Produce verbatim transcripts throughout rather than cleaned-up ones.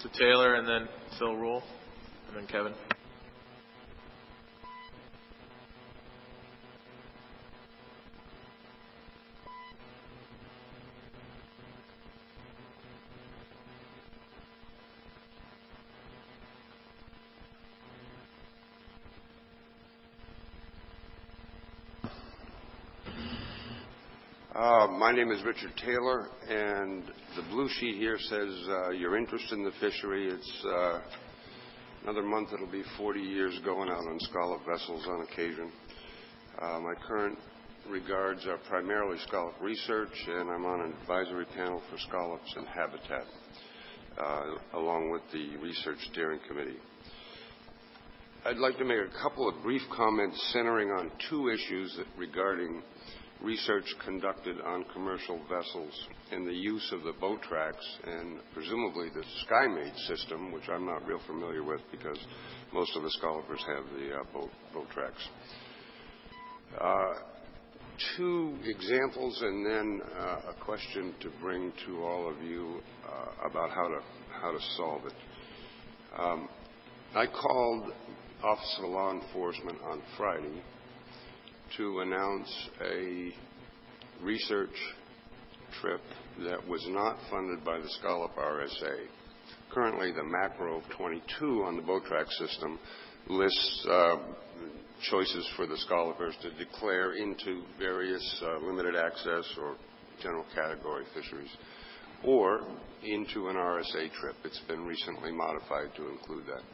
So Taylor and then Phil Rule and then Kevin. Uh, my name is Richard Taylor, and the blue sheet here says uh, your interest in the fishery. It's uh, another month. It'll be forty years going out on scallop vessels on occasion. Uh, my current regards are primarily scallop research, and I'm on an advisory panel for scallops and habitat, uh, along with the research steering committee. I'd like to make a couple of brief comments centering on two issues that regarding research conducted on commercial vessels and the use of the boat tracks and presumably the SkyMate system, which I'm not real familiar with because most of the scallopers have the uh, boat, boat tracks. Uh, two examples and then uh, a question to bring to all of you uh, about how to, how to solve it. Um, I called Office of Law Enforcement on Friday to announce a research trip that was not funded by the Scallop R S A. Currently, the macro twenty-two on the boat track system lists uh, choices for the scallopers to declare into various uh, limited access or general category fisheries or into an R S A trip. It's been recently modified to include that.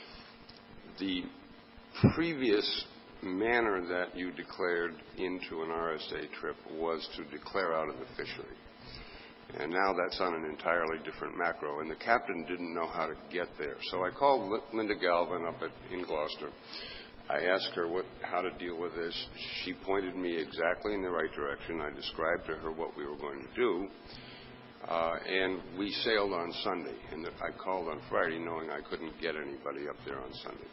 The previous manner that you declared into an R S A trip was to declare out of the fishery. And now that's on an entirely different macro, and the captain didn't know how to get there. So I called Linda Galvin up at, in Gloucester. I asked her what, how to deal with this. She pointed me exactly in the right direction. I described to her what we were going to do, uh, and we sailed on Sunday. And I called on Friday knowing I couldn't get anybody up there on Sunday.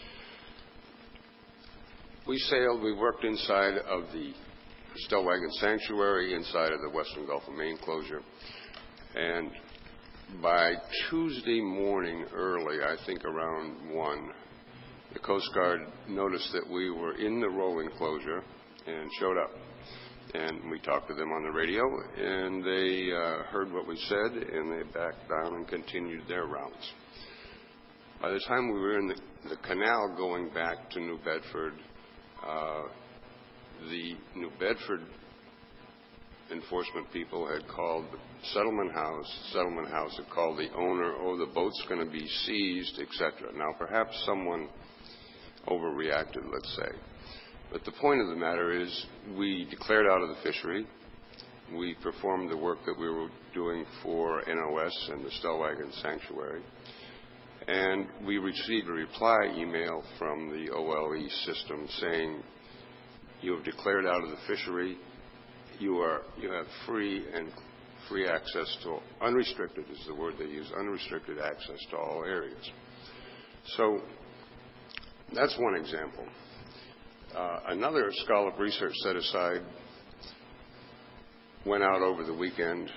We sailed, we worked inside of the Stellwagen Sanctuary, inside of the Western Gulf of Maine closure. And by Tuesday morning early, I think around one, the Coast Guard noticed that we were in the rolling closure and showed up. And we talked to them on the radio, and they uh, heard what we said, and they backed down and continued their rounds. By the time we were in the, the canal going back to New Bedford, Uh, the New Bedford enforcement people had called Settlement House. Settlement House had called the owner, oh, the boat's going to be seized, et cetera. Now, perhaps someone overreacted, let's say. But the point of the matter is we declared out of the fishery. We performed the work that we were doing for N O S and the Stellwagen Sanctuary. And we received a reply email from the O L E system saying, you have declared out of the fishery, you are you have free and free access to, unrestricted is the word they use, unrestricted access to all areas. So that's one example. Uh, another scallop research set aside went out over the weekend,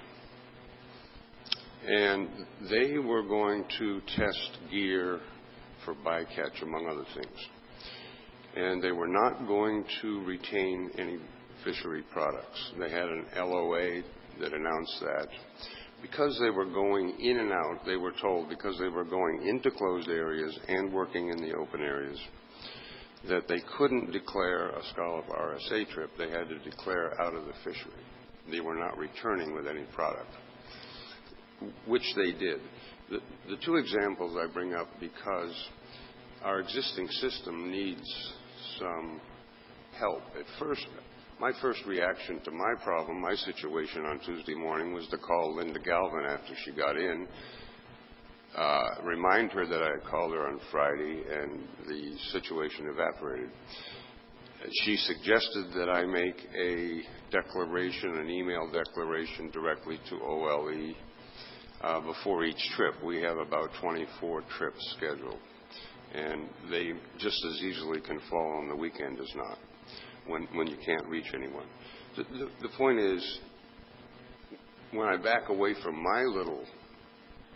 and they were going to test gear for bycatch, among other things. And they were not going to retain any fishery products. They had an L O A that announced that. Because they were going in and out, they were told, because they were going into closed areas and working in the open areas, that they couldn't declare a scallop R S A trip. They had to declare out of the fishery. They were not returning with any product, which they did. The, the two examples I bring up because our existing system needs some help. At first, my first reaction to my problem, my situation on Tuesday morning, was to call Linda Galvin after she got in, uh, remind her that I had called her on Friday and the situation evaporated. She suggested that I make a declaration, an email declaration directly to O L E uh, before each trip. We have about twenty-four trips scheduled, and they just as easily can fall on the weekend as not, when, when you can't reach anyone. The, the, the point is, when I back away from my little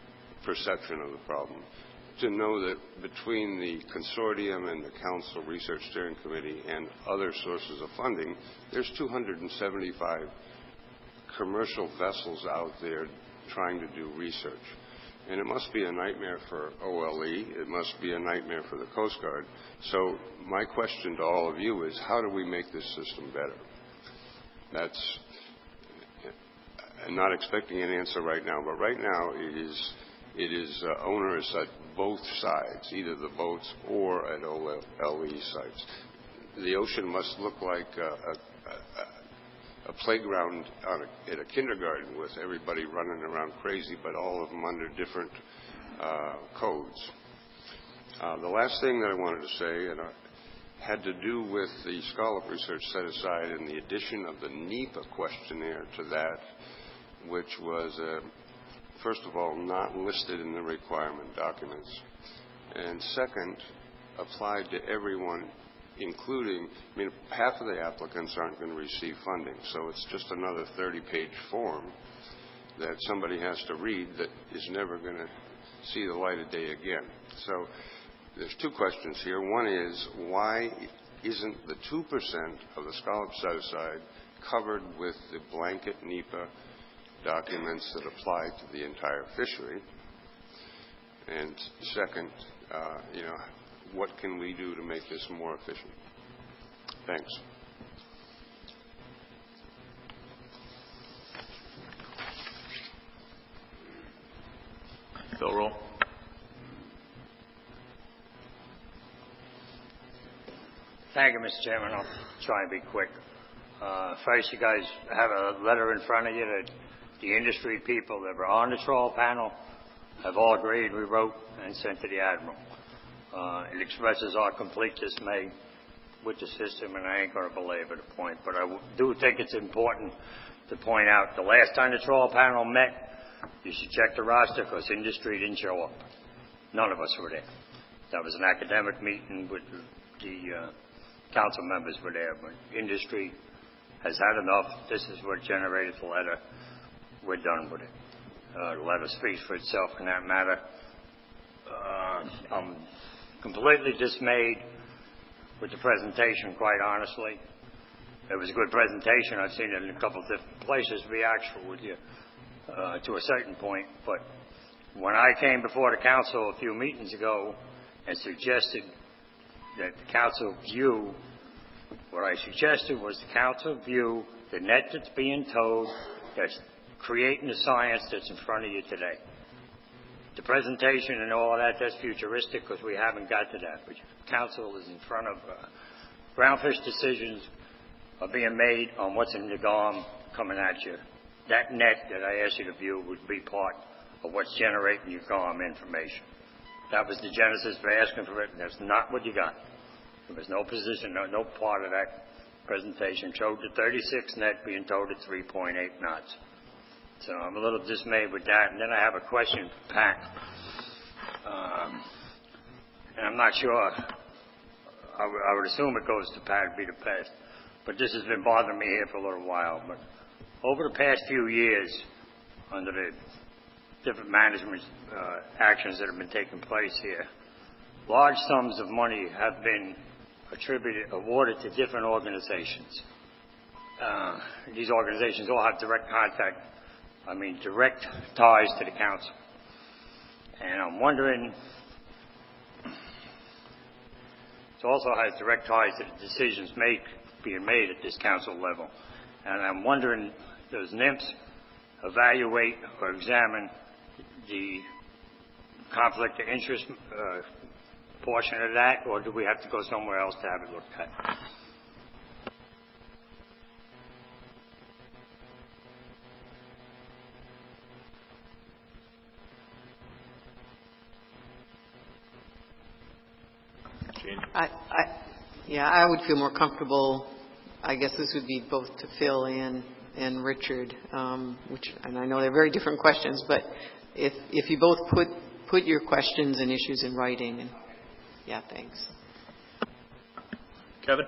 perception of the problem. To know that between the consortium and the Council Research Steering Committee and other sources of funding, there's two hundred seventy-five commercial vessels out there trying to do research. And it must be a nightmare for O L E. It must be a nightmare for the Coast Guard. So my question to all of you is, how do we make this system better? That's, I'm not expecting an answer right now, but right now it is, it is uh, onerous at both sides, either the boats or at O L E sites. The ocean must look like a, a, a, a playground on a, at a kindergarten with everybody running around crazy, but all of them under different uh, codes. Uh, the last thing that I wanted to say, and I, had to do with the Scallop research set aside and the addition of the NEPA questionnaire to that, which was, uh, first of all, not listed in the requirement documents, and second, applied to everyone, including, I mean, half of the applicants aren't going to receive funding, so it's just another thirty-page form that somebody has to read that is never going to see the light of day again. So there's two questions here. One is, why isn't the two percent of the Scallop set-aside covered with the blanket NEPA documents that apply to the entire fishery? And second, uh, you know, what can we do to make this more efficient? Thanks. Bill Roll. Thank you, Mister Chairman. I'll try and be quick. Uh, first, you guys have a letter in front of you that the industry people that were on the trawl panel have all agreed. We wrote and sent to the Admiral. Uh, it expresses our complete dismay with the system, and I ain't going to belabor the point, but I do think it's important to point out the last time the trawl panel met, you should check the roster because industry didn't show up. None of us were there. That was an academic meeting with the uh, council members were there, but industry has had enough. This is what generated the letter. We're done with it. Uh, the letter speaks for itself in that matter. Uh, I'm completely dismayed with the presentation, quite honestly. It was a good presentation. I've seen it in a couple of different places, to be actual with you, uh, to a certain point. But when I came before the council a few meetings ago and suggested that the council view, what I suggested was the council view the net that's being towed that's creating the science that's in front of you today. The presentation and all of that, that's futuristic because we haven't got to that. But the council is in front of uh, groundfish decisions are being made on what's in the G O M coming at you. That net that I asked you to view would be part of what's generating your G O M information. That was the genesis for asking for it, and that's not what you got. There was no position, no, no part of that presentation showed the thirty-six net being towed at three point eight knots. So I'm a little dismayed with that. And then I have a question for Pat. Um, and I'm not sure. I, w- I would assume it goes to Pat would be the best. But this has been bothering me here for a little while. But over the past few years, under the different management uh, actions that have been taking place here, large sums of money have been attributed, awarded to different organizations. Uh, these organizations all have direct contact, I mean direct ties to the council. And I'm wondering, it also has direct ties to the decisions made, being made at this council level. And I'm wondering, does NIMS evaluate or examine the conflict of interest uh, portion of that, or do we have to go somewhere else to have it looked at? I, I, yeah, I would feel more comfortable. I guess this would be both to Phil and and Richard, um, which, and I know they're very different questions, but if if you both put put your questions and issues in writing, and yeah, thanks. Kevin?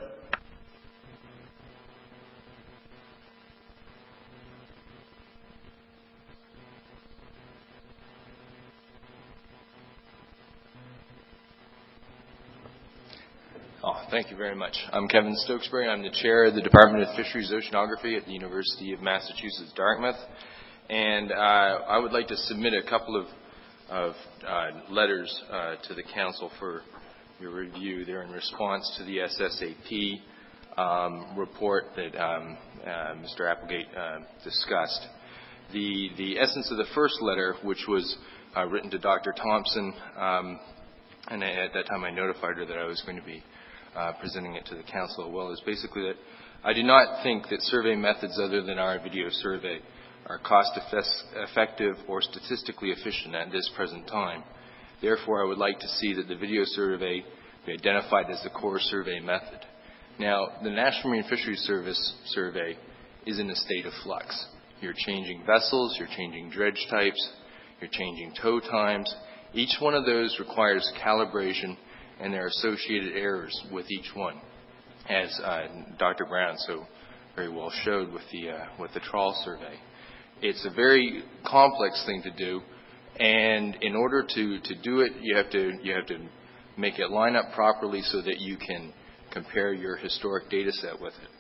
thank you very much. I'm Kevin Stokesbury. I'm the chair of the Department of Fisheries Oceanography at the University of Massachusetts, Dartmouth. And uh, I would like to submit a couple of, of uh, letters uh, to the Council for your review. They're in response to the S S A P um, report that um, uh, Mister Applegate uh, discussed. The, the essence of the first letter, which was uh, written to Doctor Thompson, um, and at that time I notified her that I was going to be uh, presenting it to the Council as well, is basically that I do not think that survey methods other than our video survey are cost-effective or statistically efficient at this present time. Therefore, I would like to see that the video survey be identified as the core survey method. Now, the National Marine Fisheries Service survey is in a state of flux. You're changing vessels, you're changing dredge types, you're changing tow times. Each one of those requires calibration, and there are associated errors with each one, as uh, Doctor Brown so very well showed with the, uh, with the trawl survey. It's a very complex thing to do, and in order to, to do it, you have to, you have to make it line up properly so that you can compare your historic data set with it.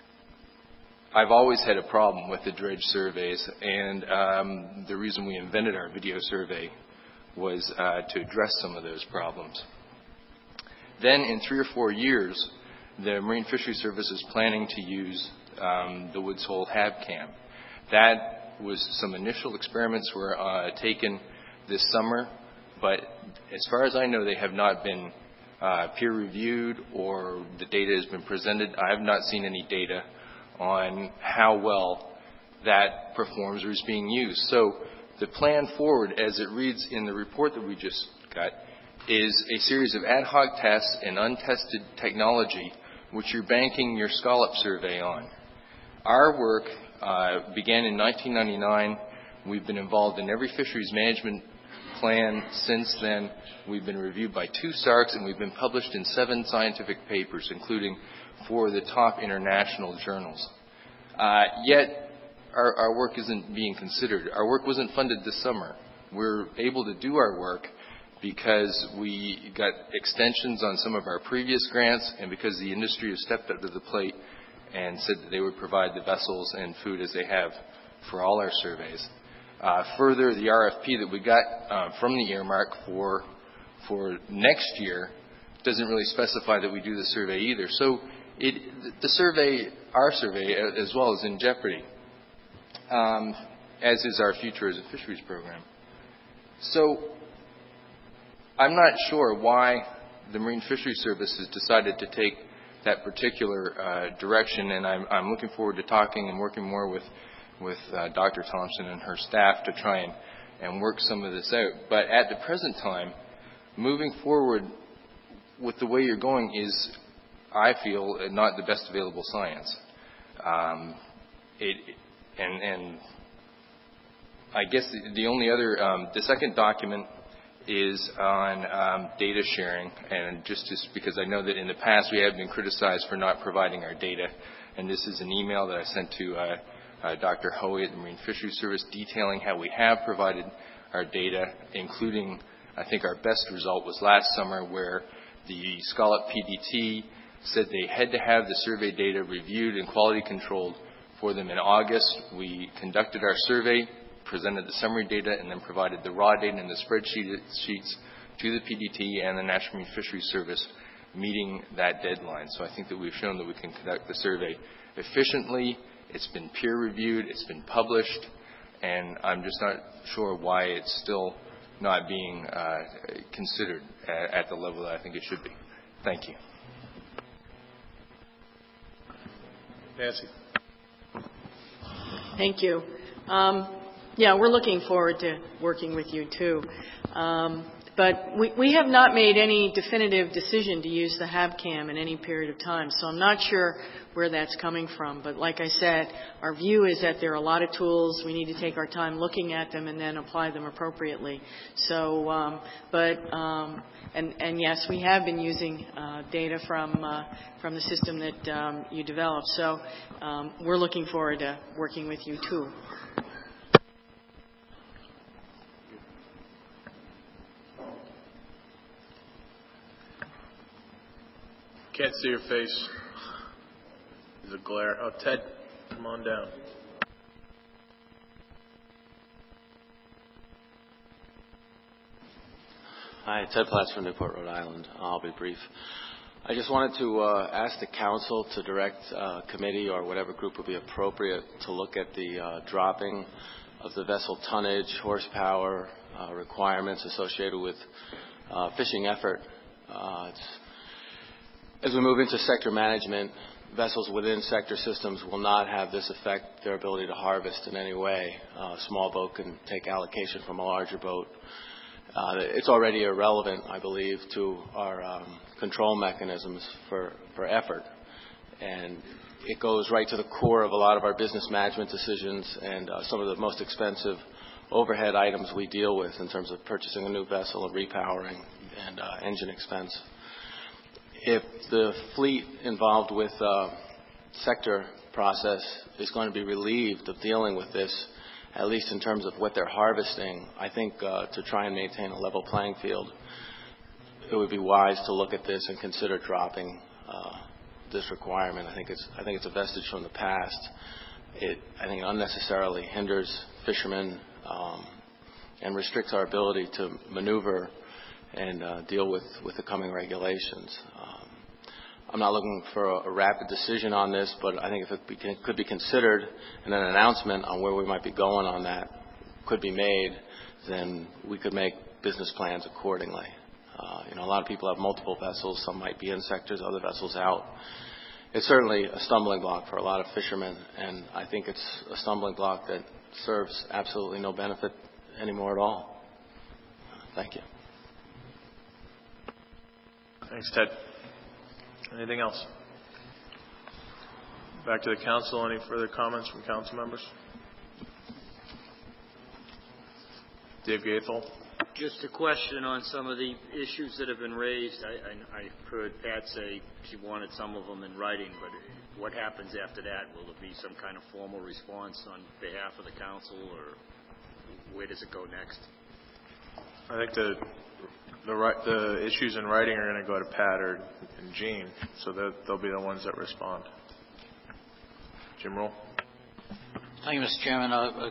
I've always had a problem with the dredge surveys, and um, the reason we invented our video survey was uh, to address some of those problems. Then in three or four years, the Marine Fisheries Service is planning to use um, the Woods Hole HabCam. That was some initial experiments were uh, taken this summer, but as far as I know, they have not been uh, peer-reviewed or the data has been presented. I have not seen any data on how well that performs or is being used. So the plan forward, as it reads in the report that we just got, is a series of ad hoc tests and untested technology which you're banking your scallop survey on. Our work uh, began in nineteen ninety-nine. We've been involved in every fisheries management plan since then. We've been reviewed by two S A R Cs, and we've been published in seven scientific papers, including four of the top international journals. Uh, yet, our, our work isn't being considered. Our work wasn't funded this summer. We're able to do our work because we got extensions on some of our previous grants and because the industry has stepped up to the plate and said that they would provide the vessels and food as they have for all our surveys. Uh, further, the R F P that we got uh, from the earmark for, for next year doesn't really specify that we do the survey either. So it, the survey, our survey as well, is in jeopardy, um, as is our Future as a Fisheries program. So I'm not sure why the Marine Fisheries Service has decided to take that particular uh, direction, and I'm, I'm looking forward to talking and working more with, with uh, Doctor Thompson and her staff to try and, and work some of this out. But at the present time, moving forward with the way you're going is, I feel, not the best available science. Um, it, and, and I guess the, the only other, um, the second document is on um, data sharing, and just, just because I know that in the past we have been criticized for not providing our data, and this is an email that I sent to uh, uh, Doctor Hoey at the Marine Fisheries Service detailing how we have provided our data, including, I think our best result was last summer where the Scallop P D T said they had to have the survey data reviewed and quality controlled for them in August. We conducted our survey, presented the summary data, and then provided the raw data and the spreadsheet sheets to the P D T and the National Marine Fisheries Service, meeting that deadline. So I think that we've shown that we can conduct the survey efficiently. It's been peer-reviewed, it's been published, and I'm just not sure why it's still not being uh, considered at, at the level that I think it should be. Thank you. Nancy. Thank you. Um, yeah, we're looking forward to working with you too. Um, but we, we have not made any definitive decision to use the HabCam in any period of time, so I'm not sure where that's coming from. But like I said, our view is that there are a lot of tools. We need to take our time looking at them and then apply them appropriately. So, um, but um, and, and yes, we have been using uh, data from uh, from the system that um, you developed. So um, we're looking forward to working with you too. Can't see your face. There's a glare. Oh, Ted, come on down. Hi, Ted Platts from Newport, Rhode Island. I'll be brief. I just wanted to uh, ask the council to direct uh, committee or whatever group would be appropriate to look at the uh, dropping of the vessel tonnage, horsepower uh, requirements associated with uh, fishing effort. Uh, it's, as we move into sector management, vessels within sector systems will not have this affect their ability to harvest in any way. Uh, a small boat can take allocation from a larger boat. Uh, it's already irrelevant, I believe, to our um, control mechanisms for, for effort. And it goes right to the core of a lot of our business management decisions and uh, some of the most expensive overhead items we deal with in terms of purchasing a new vessel and repowering and uh, engine expense. If the fleet involved with uh, sector process is going to be relieved of dealing with this, at least in terms of what they're harvesting, I think uh, to try and maintain a level playing field, it would be wise to look at this and consider dropping uh, this requirement. I think it's I think it's a vestige from the past. It I think it unnecessarily hinders fishermen um, and restricts our ability to maneuver and uh, deal with, with the coming regulations. Um, I'm not looking for a, a rapid decision on this, but I think if it be, could be considered and an announcement on where we might be going on that could be made, then we could make business plans accordingly. Uh, you know, a lot of people have multiple vessels. Some might be in sectors, other vessels out. It's certainly a stumbling block for a lot of fishermen, and I think it's a stumbling block that serves absolutely no benefit anymore at all. Thank you. Thanks, Ted. Anything else? Back to the council. Any further comments from council members? Dave Gaethel. Just a question on some of the issues that have been raised. I, I, I heard Pat say she wanted some of them in writing, but what happens after that? Will there be some kind of formal response on behalf of the council, or where does it go next? I think the the, the issues in writing are going to go to Pat or and Gene, so that they'll be the ones that respond. Jim Roll. Thank you, Mister Chairman. Uh,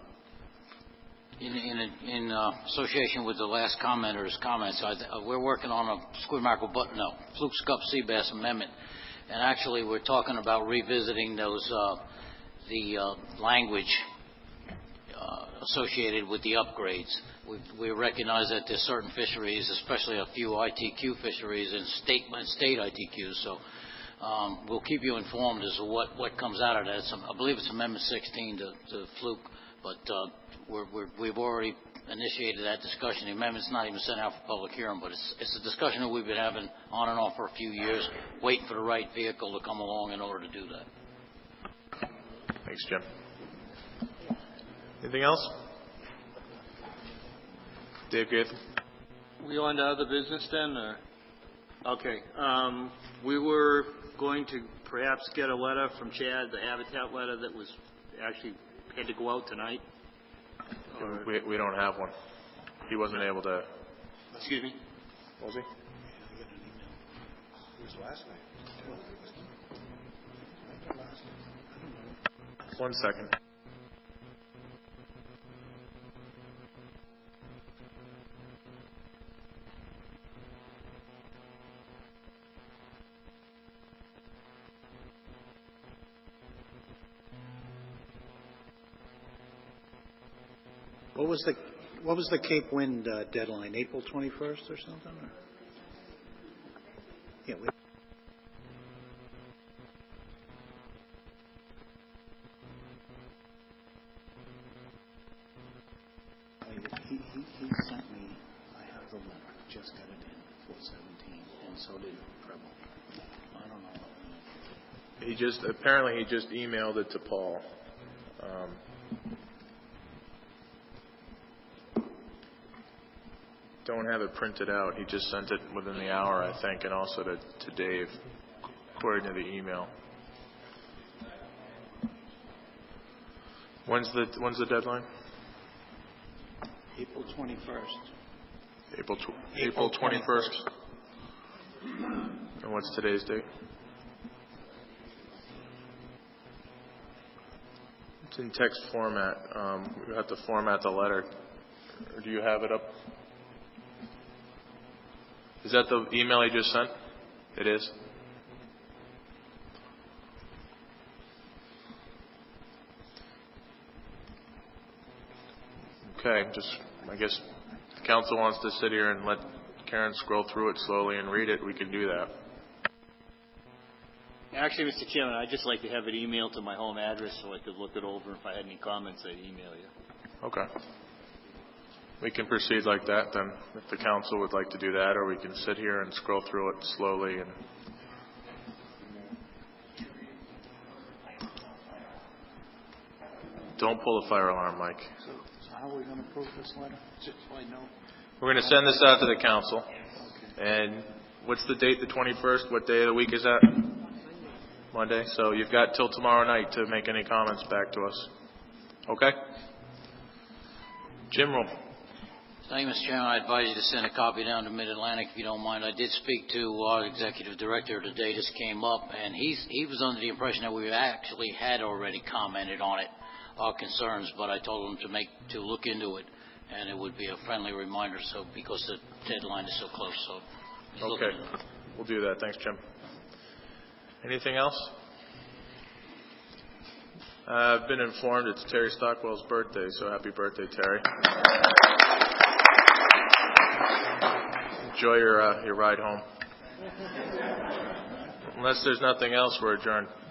in in, in uh, association with the last commenter's comments, I, uh, we're working on a squid mackerel button, no, fluke scup sea bass amendment, and actually we're talking about revisiting those uh, the uh, language uh, associated with the upgrades. We, we recognize that there's certain fisheries, especially a few I T Q fisheries and state state I T Qs. So um, we'll keep you informed as to what, what comes out of that. It's, I believe it's Amendment sixteen to, to Fluke, but uh, we're, we're, we've already initiated that discussion. The amendment's not even sent out for public hearing, but it's, it's a discussion that we've been having on and off for a few years, waiting for the right vehicle to come along in order to do that. Thanks, Jim. Anything else? Dave Gaethel. We on to other business then? Or? Okay. Um, we were going to perhaps get a letter from Chad, the Habitat letter that was actually had to go out tonight. Or, We, we don't have one. He wasn't able to. excuse me? Was he? It was last night. One second. What was the what was the Cape Wind uh, deadline? April twenty-first or something? Or? Yeah. We, he, he, he sent me. I have the letter. Just got it in four seventeen, and so did Preble. I don't know. He just apparently he just emailed it to Paul. Um, don't have it printed out. He just sent it within the hour, I think, and also to, to Dave, according to the email. When's the when's the deadline? April twenty-first. April tw- April twenty-first. And what's today's date? It's in text format. Um, we have to format the letter. Or do you have it up? Is that the email you just sent? It is? Okay, just, I guess, if the council wants to sit here and let Karen scroll through it slowly and read it, we can do that. Actually, Mister Chairman, I'd just like to have it emailed to my home address so I could look it over. If I had any comments, I'd email you. Okay. We can proceed like that then, if the council would like to do that, or we can sit here and scroll through it slowly and... Don't pull the fire alarm, Mike. So, so how are we going to approve this letter? Just so I know. We're going to send this out to the council. And what's the date, the twenty-first? What day of the week is that? Monday. So you've got till tomorrow night to make any comments back to us. Okay? Jim Roll. Thank you, Mister Chairman. I advise you to send a copy down to Mid-Atlantic if you don't mind. I did speak to our executive director today. This came up, and he's, he was under the impression that we actually had already commented on it, our concerns, but I told him to make to look into it, and it would be a friendly reminder. So because the deadline is so close, so he's looking Okay, into it. we'll do that. Thanks, Jim. Anything else? Uh, I've been informed it's Terry Stockwell's birthday, so happy birthday, Terry. Enjoy your uh, your ride home. Unless there's nothing else, we're adjourned.